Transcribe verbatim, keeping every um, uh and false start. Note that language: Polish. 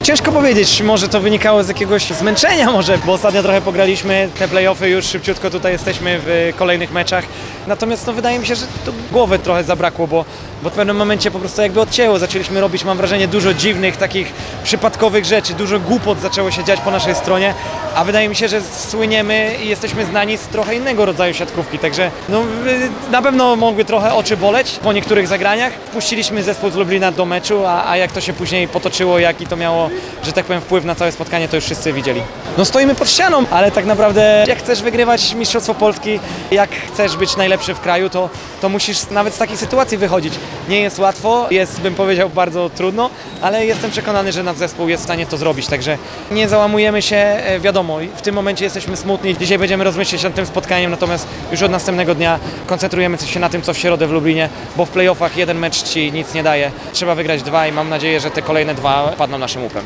Ciężko powiedzieć, może to wynikało z jakiegoś zmęczenia może, bo ostatnio trochę pograliśmy te play-offy, już szybciutko tutaj jesteśmy w kolejnych meczach. Natomiast no, wydaje mi się, że to głowy trochę zabrakło, bo, bo w pewnym momencie po prostu jakby odcięło. Zaczęliśmy robić, mam wrażenie, dużo dziwnych, takich przypadkowych rzeczy, dużo głupot zaczęło się dziać po naszej stronie, a wydaje mi się, że słyniemy i jesteśmy znani z trochę innego rodzaju siatkówki, także no, na pewno mogły trochę oczy boleć po niektórych zagraniach. Wpuściliśmy zespół z Lublina do meczu, a, a jak to się później potoczyło, jaki to miało, że tak powiem, wpływ na całe spotkanie, to już wszyscy widzieli. No stoimy pod ścianą, ale tak naprawdę jak chcesz wygrywać Mistrzostwo Polski, jak chcesz być najlepszy w kraju, to, to musisz nawet z takiej sytuacji wychodzić. Nie jest łatwo, jest, bym powiedział, bardzo trudno, ale jestem przekonany, że nasz zespół jest w stanie to zrobić, także nie załamujemy się, wiadomo, w tym momencie jesteśmy smutni, dzisiaj będziemy rozmyślać nad tym spotkaniem, natomiast już od następnego dnia koncentrujemy się na tym, co w środę w Lublinie, bo w play-offach jeden mecz ci nic nie daje, trzeba wygrać dwa i mam nadzieję, że te kolejne dwa padną naszym łupem.